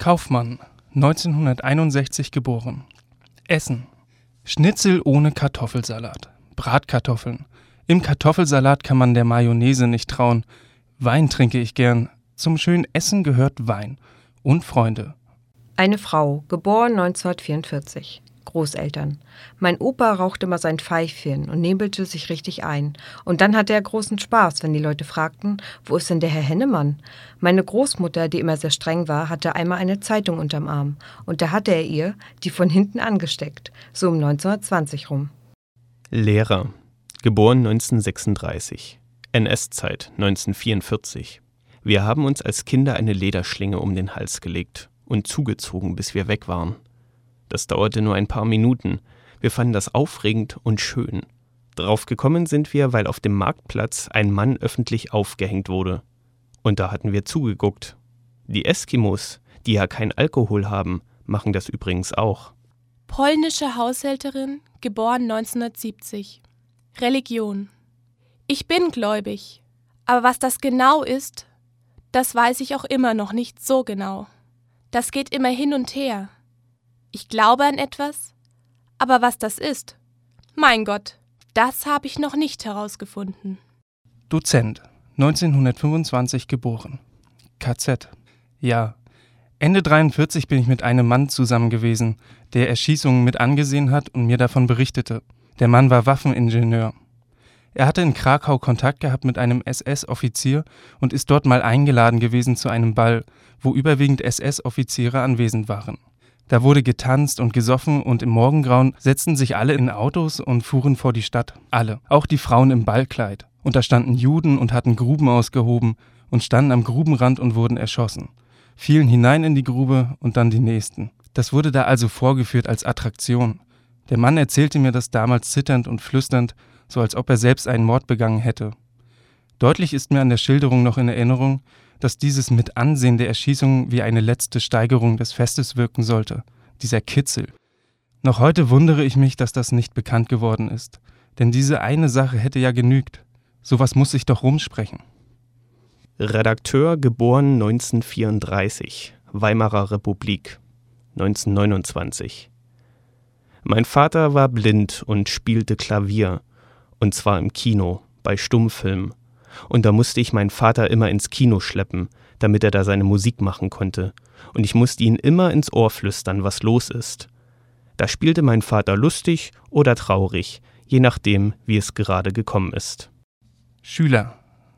Kaufmann, 1961 geboren. Essen: Schnitzel ohne Kartoffelsalat, Bratkartoffeln. Im Kartoffelsalat kann man der Mayonnaise nicht trauen. Wein trinke ich gern. Zum schönen Essen gehört Wein. Und Freunde. Eine Frau, geboren 1944. Großeltern. Mein Opa rauchte immer sein Pfeifchen und nebelte sich richtig ein. Und dann hatte er großen Spaß, wenn die Leute fragten, wo ist denn der Herr Hennemann? Meine Großmutter, die immer sehr streng war, hatte einmal eine Zeitung unterm Arm. Und da hatte er ihr die von hinten angesteckt, so um 1920 rum. Lehrer, geboren 1936. NS-Zeit 1944. Wir haben uns als Kinder eine Lederschlinge um den Hals gelegt und zugezogen, bis wir weg waren. Das dauerte nur ein paar Minuten. Wir fanden das aufregend und schön. Drauf gekommen sind wir, weil auf dem Marktplatz ein Mann öffentlich aufgehängt wurde. Und da hatten wir zugeguckt. Die Eskimos, die ja kein Alkohol haben, machen das übrigens auch. Polnische Haushälterin, geboren 1970. Religion. Ich bin gläubig, aber was das genau ist, das weiß ich auch immer noch nicht so genau. Das geht immer hin und her. Ich glaube an etwas, aber was das ist, mein Gott, das habe ich noch nicht herausgefunden. Dozent, 1925 geboren. KZ. Ja, Ende 43 bin ich mit einem Mann zusammen gewesen, der Erschießungen mit angesehen hat und mir davon berichtete. Der Mann war Waffeningenieur. Er hatte in Krakau Kontakt gehabt mit einem SS-Offizier und ist dort mal eingeladen gewesen zu einem Ball, wo überwiegend SS-Offiziere anwesend waren. Da wurde getanzt und gesoffen und im Morgengrauen setzten sich alle in Autos und fuhren vor die Stadt. Alle, auch die Frauen im Ballkleid. Und da standen Juden und hatten Gruben ausgehoben und standen am Grubenrand und wurden erschossen. Fielen hinein in die Grube und dann die nächsten. Das wurde da also vorgeführt als Attraktion. Der Mann erzählte mir das damals zitternd und flüsternd, so als ob er selbst einen Mord begangen hätte. Deutlich ist mir an der Schilderung noch in Erinnerung, dass dieses Mitansehen der Erschießung wie eine letzte Steigerung des Festes wirken sollte, dieser Kitzel. Noch heute wundere ich mich, dass das nicht bekannt geworden ist, denn diese eine Sache hätte ja genügt. Sowas muss sich doch rumsprechen. Redakteur, geboren 1934, Weimarer Republik, 1929. Mein Vater war blind und spielte Klavier, und zwar im Kino, bei Stummfilmen. Und da musste ich meinen Vater immer ins Kino schleppen, damit er da seine Musik machen konnte. Und ich musste ihn immer ins Ohr flüstern, was los ist. Da spielte mein Vater lustig oder traurig, je nachdem, wie es gerade gekommen ist. Schüler,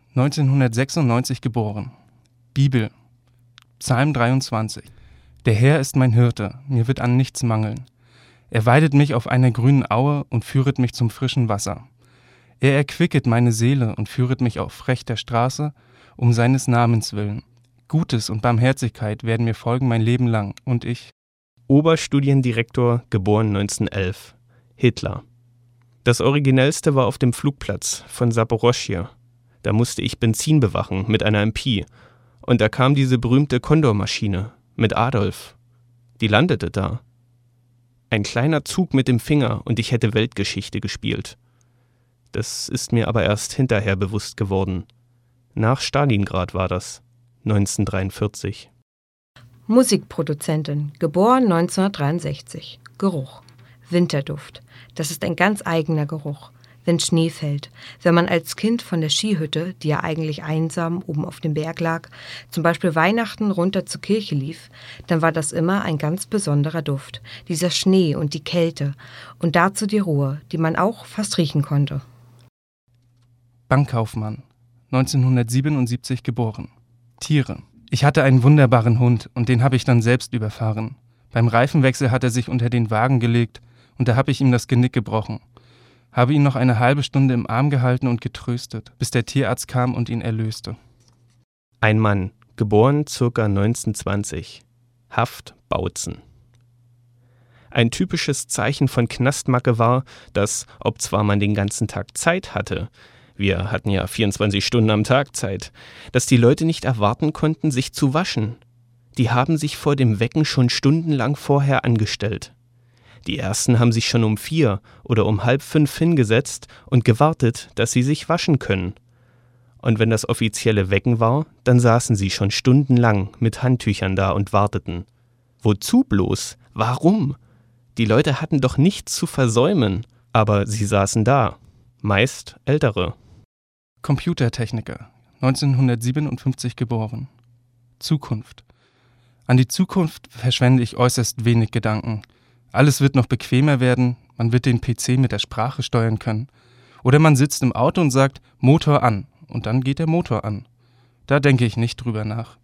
1996 geboren. Bibel, Psalm 23. Der Herr ist mein Hirte, mir wird an nichts mangeln. Er weidet mich auf einer grünen Aue und führet mich zum frischen Wasser. Er erquicket meine Seele und führet mich auf rechter Straße, um seines Namens willen. Gutes und Barmherzigkeit werden mir folgen mein Leben lang, und ich. Oberstudiendirektor, geboren 1911. Hitler. Das Originellste war auf dem Flugplatz von Saporoschje. Da musste ich Benzin bewachen mit einer MP. Und da kam diese berühmte Kondormaschine mit Adolf. Die landete da. Ein kleiner Zug mit dem Finger und ich hätte Weltgeschichte gespielt. Das ist mir aber erst hinterher bewusst geworden. Nach Stalingrad war das, 1943. Musikproduzentin, geboren 1963. Geruch. Winterduft. Das ist ein ganz eigener Geruch. Wenn Schnee fällt. Wenn man als Kind von der Skihütte, die ja eigentlich einsam oben auf dem Berg lag, zum Beispiel Weihnachten runter zur Kirche lief, dann war das immer ein ganz besonderer Duft. Dieser Schnee und die Kälte. Und dazu die Ruhe, die man auch fast riechen konnte. Bankkaufmann, 1977 geboren. Tiere. Ich hatte einen wunderbaren Hund und den habe ich dann selbst überfahren. Beim Reifenwechsel hat er sich unter den Wagen gelegt und da habe ich ihm das Genick gebrochen. Habe ihn noch eine halbe Stunde im Arm gehalten und getröstet, bis der Tierarzt kam und ihn erlöste. Ein Mann, geboren ca. 1920. Haft Bautzen. Ein typisches Zeichen von Knastmacke war, dass, ob zwar man den ganzen Tag Zeit hatte, wir hatten ja 24 Stunden am Tag Zeit, dass die Leute nicht erwarten konnten, sich zu waschen. Die haben sich vor dem Wecken schon stundenlang vorher angestellt. Die ersten haben sich schon um 4 oder um 4:30 hingesetzt und gewartet, dass sie sich waschen können. Und wenn das offizielle Wecken war, dann saßen sie schon stundenlang mit Handtüchern da und warteten. Wozu bloß? Warum? Die Leute hatten doch nichts zu versäumen, aber sie saßen da, meist Ältere. Computertechniker, 1957 geboren. Zukunft. An die Zukunft verschwende ich äußerst wenig Gedanken. Alles wird noch bequemer werden, man wird den PC mit der Sprache steuern können. Oder man sitzt im Auto und sagt, Motor an, und dann geht der Motor an. Da denke ich nicht drüber nach.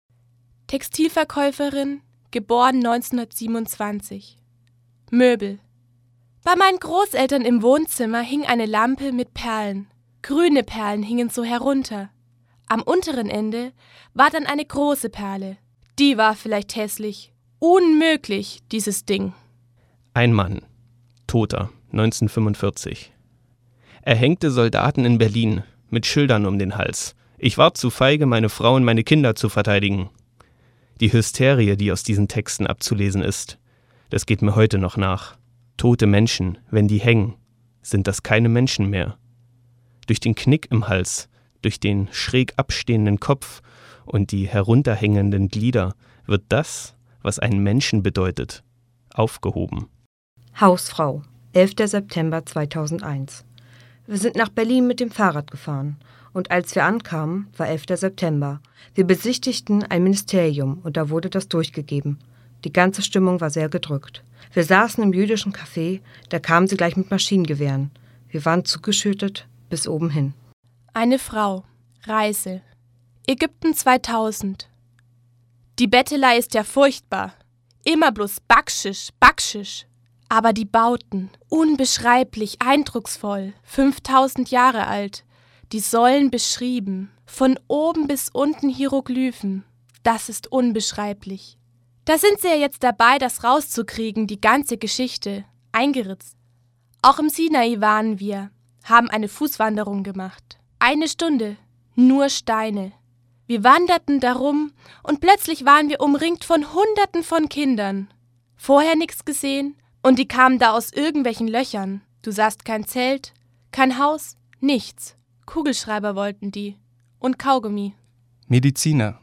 Textilverkäuferin, geboren 1927. Möbel. Bei meinen Großeltern im Wohnzimmer hing eine Lampe mit Perlen. Grüne Perlen hingen so herunter. Am unteren Ende war dann eine große Perle. Die war vielleicht hässlich. Unmöglich, dieses Ding. Ein Mann, Toter, 1945. Er hängte Soldaten in Berlin mit Schildern um den Hals. Ich war zu feige, meine Frau und meine Kinder zu verteidigen. Die Hysterie, die aus diesen Texten abzulesen ist, das geht mir heute noch nach. Tote Menschen, wenn die hängen, sind das keine Menschen mehr. Durch den Knick im Hals, durch den schräg abstehenden Kopf und die herunterhängenden Glieder wird das, was einen Menschen bedeutet, aufgehoben. Hausfrau, 11. September 2001. Wir sind nach Berlin mit dem Fahrrad gefahren. Und als wir ankamen, war 11. September. Wir besichtigten ein Ministerium und da wurde das durchgegeben. Die ganze Stimmung war sehr gedrückt. Wir saßen im jüdischen Café, da kamen sie gleich mit Maschinengewehren. Wir waren zugeschüttet bis oben hin. Eine Frau. Reise. Ägypten 2000. Die Bettelei ist ja furchtbar. Immer bloß Backschisch, Backschisch. Aber die Bauten, unbeschreiblich eindrucksvoll, 5000 Jahre alt. Die Säulen beschrieben, von oben bis unten Hieroglyphen. Das ist unbeschreiblich. Da sind sie ja jetzt dabei, das rauszukriegen, die ganze Geschichte, eingeritzt. Auch im Sinai waren wir, haben eine Fußwanderung gemacht. 1 Stunde, nur Steine. Wir wanderten darum und plötzlich waren wir umringt von Hunderten von Kindern. Vorher nichts gesehen und die kamen da aus irgendwelchen Löchern. Du sahst kein Zelt, kein Haus, nichts. Kugelschreiber wollten die und Kaugummi. Mediziner,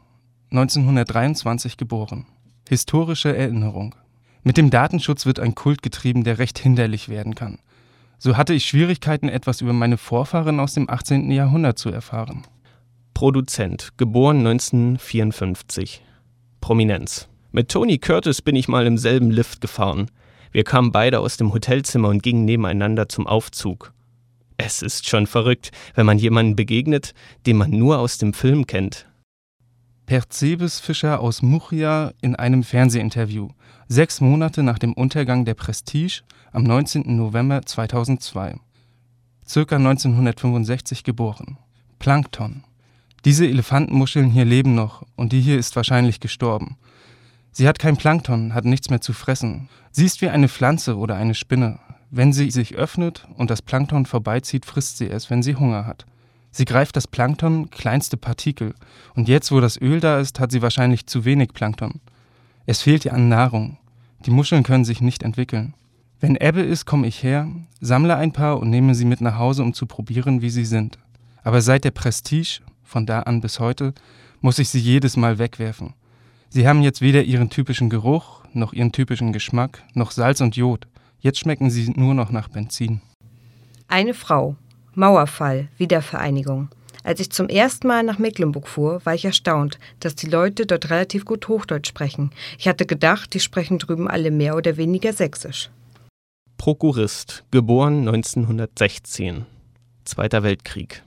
1923 geboren. Historische Erinnerung. Mit dem Datenschutz wird ein Kult getrieben, der recht hinderlich werden kann. So hatte ich Schwierigkeiten, etwas über meine Vorfahren aus dem 18. Jahrhundert zu erfahren. Produzent, geboren 1954. Prominenz. Mit Tony Curtis bin ich mal im selben Lift gefahren. Wir kamen beide aus dem Hotelzimmer und gingen nebeneinander zum Aufzug. Es ist schon verrückt, wenn man jemanden begegnet, den man nur aus dem Film kennt. Percebes Fischer aus Murcia in einem Fernsehinterview, 6 Monate nach dem Untergang der Prestige am 19. November 2002. Circa 1965 geboren. Plankton. Diese Elefantenmuscheln hier leben noch und die hier ist wahrscheinlich gestorben. Sie hat kein Plankton, hat nichts mehr zu fressen. Sie ist wie eine Pflanze oder eine Spinne. Wenn sie sich öffnet und das Plankton vorbeizieht, frisst sie es, wenn sie Hunger hat. Sie greift das Plankton, kleinste Partikel. Und jetzt, wo das Öl da ist, hat sie wahrscheinlich zu wenig Plankton. Es fehlt ihr an Nahrung. Die Muscheln können sich nicht entwickeln. Wenn Ebbe ist, komme ich her, sammle ein paar und nehme sie mit nach Hause, um zu probieren, wie sie sind. Aber seit der Prestige, von da an bis heute, muss ich sie jedes Mal wegwerfen. Sie haben jetzt weder ihren typischen Geruch, noch ihren typischen Geschmack, noch Salz und Jod. Jetzt schmecken sie nur noch nach Benzin. Eine Frau. Mauerfall, Wiedervereinigung. Als ich zum ersten Mal nach Mecklenburg fuhr, war ich erstaunt, dass die Leute dort relativ gut Hochdeutsch sprechen. Ich hatte gedacht, die sprechen drüben alle mehr oder weniger Sächsisch. Prokurist, geboren 1916. Zweiter Weltkrieg.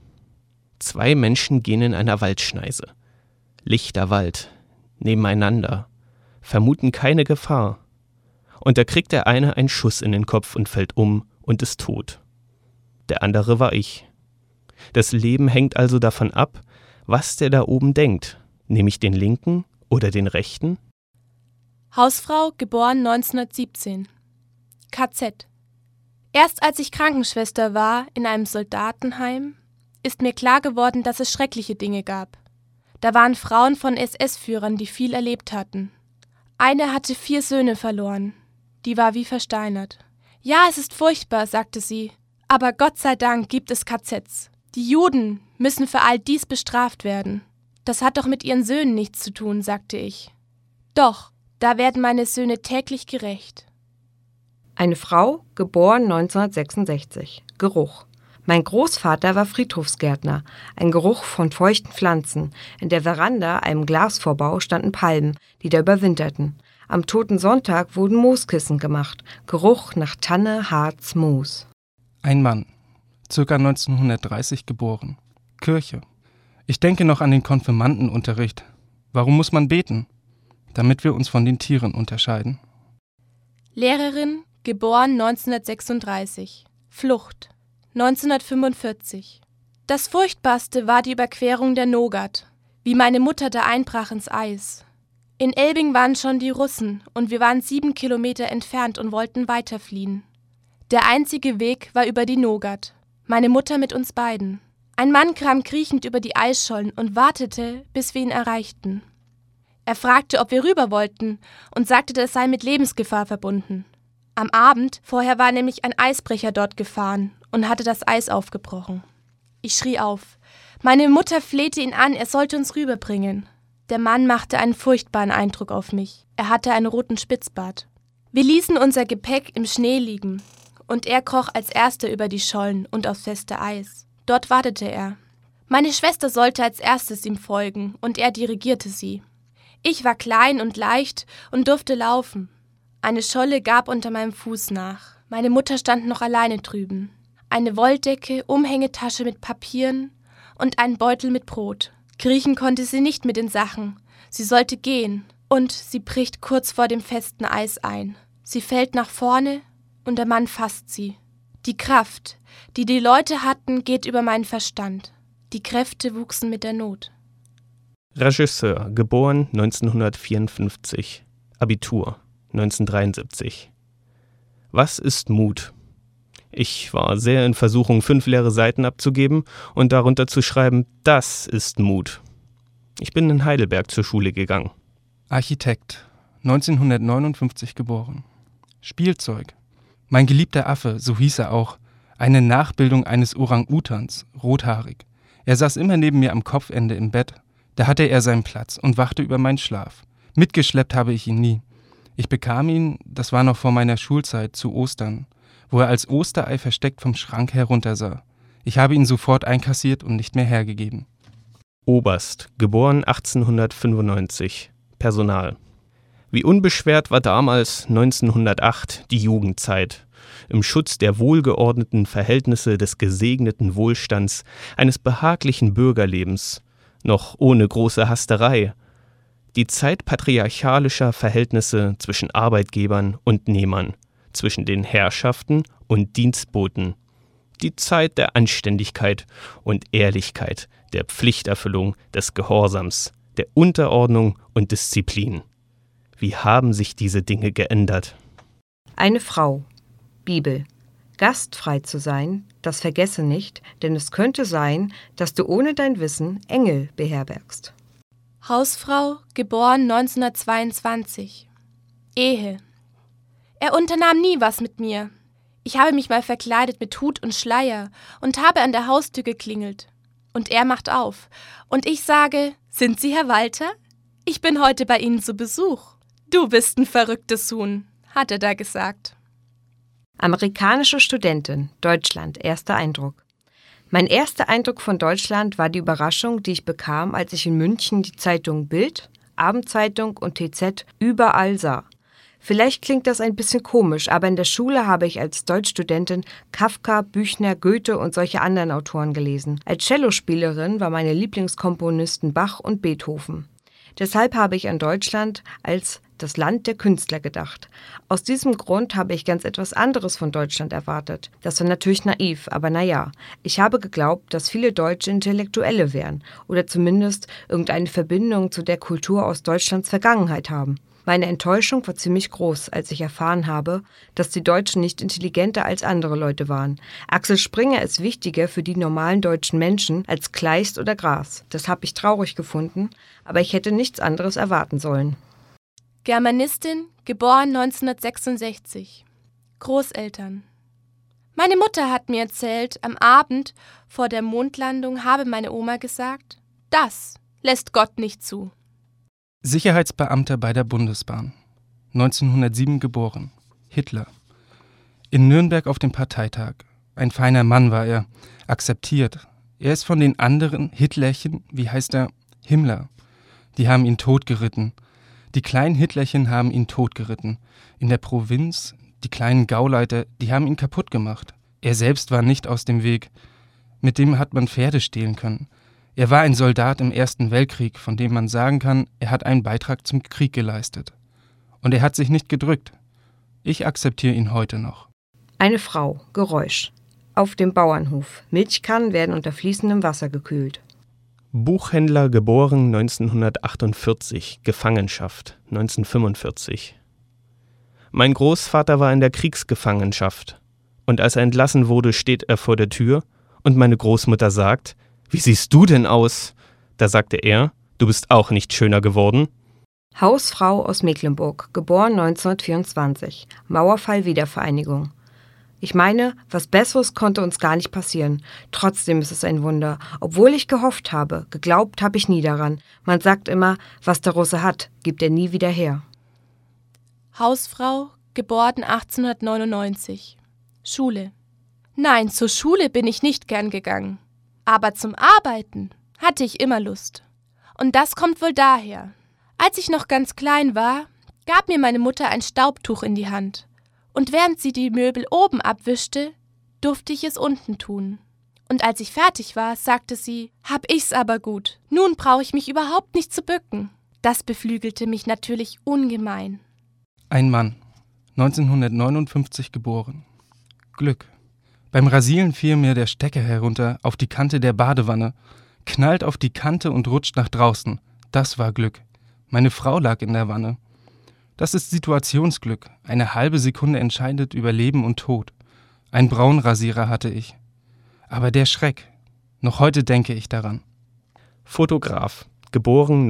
2 Menschen gehen in einer Waldschneise. Lichter Wald, nebeneinander, vermuten keine Gefahr. Und da kriegt der eine einen Schuss in den Kopf und fällt um und ist tot. Der andere war ich. Das Leben hängt also davon ab, was der da oben denkt. Nehme ich den linken oder den rechten? Hausfrau, geboren 1917. KZ. Erst als ich Krankenschwester war in einem Soldatenheim, ist mir klar geworden, dass es schreckliche Dinge gab. Da waren Frauen von SS-Führern, die viel erlebt hatten. Eine hatte 4 Söhne verloren. Die war wie versteinert. Ja, es ist furchtbar, sagte sie. Aber Gott sei Dank gibt es KZs. Die Juden müssen für all dies bestraft werden. Das hat doch mit ihren Söhnen nichts zu tun, sagte ich. Doch, Da werden meine Söhne täglich gerecht. Eine Frau, geboren 1966. Geruch. Mein Großvater war Friedhofsgärtner. Ein Geruch von feuchten Pflanzen. In der Veranda, einem Glasvorbau, standen Palmen, die da überwinterten. Am Toten Sonntag wurden Mooskissen gemacht. Geruch nach Tanne, Harz, Moos. Ein Mann, ca. 1930 geboren. Kirche. Ich denke noch an den Konfirmandenunterricht. Warum muss man beten? Damit wir uns von den Tieren unterscheiden. Lehrerin, geboren 1936. Flucht. 1945. Das Furchtbarste war die Überquerung der Nogat, wie meine Mutter da einbrach ins Eis. In Elbing waren schon die Russen und wir waren 7 Kilometer entfernt und wollten weiterfliehen. Der einzige Weg war über die Nogat, meine Mutter mit uns beiden. Ein Mann kam kriechend über die Eisschollen und wartete, bis wir ihn erreichten. Er fragte, ob wir rüber wollten und sagte, das sei mit Lebensgefahr verbunden. Am Abend vorher war nämlich ein Eisbrecher dort gefahren und hatte das Eis aufgebrochen. Ich schrie auf. Meine Mutter flehte ihn an, er sollte uns rüberbringen. Der Mann machte einen furchtbaren Eindruck auf mich. Er hatte einen roten Spitzbart. Wir ließen unser Gepäck im Schnee liegen und er kroch als erster über die Schollen und aufs feste Eis. Dort wartete er. Meine Schwester sollte als erstes ihm folgen und er dirigierte sie. Ich war klein und leicht und durfte laufen. Eine Scholle gab unter meinem Fuß nach. Meine Mutter stand noch alleine drüben. Eine Wolldecke, Umhängetasche mit Papieren und einen Beutel mit Brot. Kriechen konnte sie nicht mit den Sachen. Sie sollte gehen. Und sie bricht kurz vor dem festen Eis ein. Sie fällt nach vorne und der Mann fasst sie. Die Kraft, die die Leute hatten, geht über meinen Verstand. Die Kräfte wuchsen mit der Not. Regisseur, geboren 1954. Abitur 1973. Was ist Mut? Ich war sehr in Versuchung, 5 leere Seiten abzugeben und darunter zu schreiben, das ist Mut. Ich bin in Heidelberg zur Schule gegangen. Architekt, 1959 geboren. Spielzeug. Mein geliebter Affe, so hieß er auch. Eine Nachbildung eines Orang-Utans, rothaarig. Er saß immer neben mir am Kopfende im Bett. Da hatte er seinen Platz und wachte über meinen Schlaf. Mitgeschleppt habe ich ihn nie. Ich bekam ihn, das war noch vor meiner Schulzeit, zu Ostern, wo er als Osterei versteckt vom Schrank heruntersah. Ich habe ihn sofort einkassiert und nicht mehr hergegeben. Oberst, geboren 1895. Personal. Wie unbeschwert war damals 1908 die Jugendzeit. Im Schutz der wohlgeordneten Verhältnisse des gesegneten Wohlstands, eines behaglichen Bürgerlebens, noch ohne große Hasterei. Die Zeit patriarchalischer Verhältnisse zwischen Arbeitgebern und Nehmern, zwischen den Herrschaften und Dienstboten. Die Zeit der Anständigkeit und Ehrlichkeit, der Pflichterfüllung, des Gehorsams, der Unterordnung und Disziplin. Wie haben sich diese Dinge geändert? Eine Frau. Bibel. Gastfrei zu sein, das vergesse nicht, denn es könnte sein, dass du ohne dein Wissen Engel beherbergst. Hausfrau, geboren 1922. Ehe. Er unternahm nie was mit mir. Ich habe mich mal verkleidet mit Hut und Schleier und habe an der Haustür geklingelt. Und er macht auf. Und ich sage, sind Sie Herr Walter? Ich bin heute bei Ihnen zu Besuch. Du bist ein verrücktes Huhn, hat er da gesagt. Amerikanische Studentin, Deutschland, erster Eindruck. Mein erster Eindruck von Deutschland war die Überraschung, die ich bekam, als ich in München die Zeitungen Bild, Abendzeitung und TZ überall sah. Vielleicht klingt das ein bisschen komisch, aber in der Schule habe ich als Deutschstudentin Kafka, Büchner, Goethe und solche anderen Autoren gelesen. Als Cellospielerin war meine Lieblingskomponisten Bach und Beethoven. Deshalb habe ich an Deutschland als das Land der Künstler gedacht. Aus diesem Grund habe ich ganz etwas anderes von Deutschland erwartet. Das war natürlich naiv, aber naja, ich habe geglaubt, dass viele Deutsche Intellektuelle wären oder zumindest irgendeine Verbindung zu der Kultur aus Deutschlands Vergangenheit haben. Meine Enttäuschung war ziemlich groß, als ich erfahren habe, dass die Deutschen nicht intelligenter als andere Leute waren. Axel Springer ist wichtiger für die normalen deutschen Menschen als Kleist oder Gras. Das habe ich traurig gefunden, aber ich hätte nichts anderes erwarten sollen. Germanistin, geboren 1966. Großeltern. Meine Mutter hat mir erzählt, am Abend vor der Mondlandung habe meine Oma gesagt, das lässt Gott nicht zu. Sicherheitsbeamter bei der Bundesbahn. 1907 geboren. Hitler. In Nürnberg auf dem Parteitag. Ein feiner Mann war er. Akzeptiert. Er ist von den anderen Hitlerchen, wie heißt er? Himmler. Die haben ihn totgeritten. Die kleinen Hitlerchen haben ihn totgeritten. In der Provinz, die kleinen Gauleiter, die haben ihn kaputt gemacht. Er selbst war nicht aus dem Weg. Mit dem hat man Pferde stehlen können. Er war ein Soldat im Ersten Weltkrieg, von dem man sagen kann, er hat einen Beitrag zum Krieg geleistet. Und er hat sich nicht gedrückt. Ich akzeptiere ihn heute noch. Eine Frau, Geräusch. Auf dem Bauernhof. Milchkannen werden unter fließendem Wasser gekühlt. Buchhändler, geboren 1948, Gefangenschaft 1945. Mein Großvater war in der Kriegsgefangenschaft. Und als er entlassen wurde, steht er vor der Tür und meine Großmutter sagt, »Wie siehst du denn aus?« Da sagte er, »Du bist auch nicht schöner geworden.« Hausfrau aus Mecklenburg, geboren 1924. Mauerfall Wiedervereinigung. Ich meine, was Besseres konnte uns gar nicht passieren. Trotzdem ist es ein Wunder. Obwohl ich gehofft habe, geglaubt habe ich nie daran. Man sagt immer, was der Russe hat, gibt er nie wieder her. Hausfrau, geboren 1899. Schule. Nein, zur Schule bin ich nicht gern gegangen. Aber zum Arbeiten hatte ich immer Lust. Und das kommt wohl daher. Als ich noch ganz klein war, gab mir meine Mutter ein Staubtuch in die Hand. Und während sie die Möbel oben abwischte, durfte ich es unten tun. Und als ich fertig war, sagte sie, hab ich's aber gut. Nun brauche ich mich überhaupt nicht zu bücken. Das beflügelte mich natürlich ungemein. Ein Mann, 1959 geboren. Glück. Beim Rasieren fiel mir der Stecker herunter auf die Kante der Badewanne, knallt auf die Kante und rutscht nach draußen. Das war Glück. Meine Frau lag in der Wanne. Das ist Situationsglück. Eine halbe Sekunde entscheidet über Leben und Tod. Ein Braunrasierer hatte ich. Aber der Schreck. Noch heute denke ich daran. Fotograf, geboren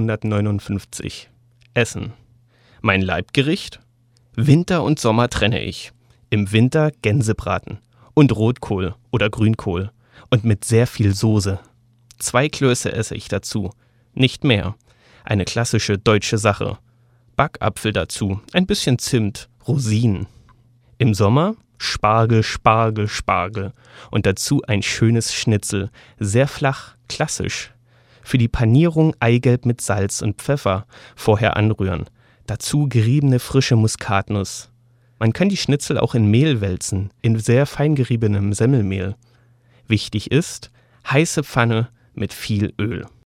1959. Essen. Mein Leibgericht? Winter und Sommer trenne ich. Im Winter Gänsebraten und Rotkohl oder Grünkohl und mit sehr viel Soße. 2 Klöße esse ich dazu, nicht mehr. Eine klassische deutsche Sache. Backapfel dazu, ein bisschen Zimt, Rosinen. Im Sommer Spargel, Spargel, Spargel und dazu ein schönes Schnitzel, sehr flach, klassisch. Für die Panierung Eigelb mit Salz und Pfeffer, vorher anrühren. Dazu geriebene frische Muskatnuss. Man kann die Schnitzel auch in Mehl wälzen, in sehr fein geriebenem Semmelmehl. Wichtig ist, heiße Pfanne mit viel Öl.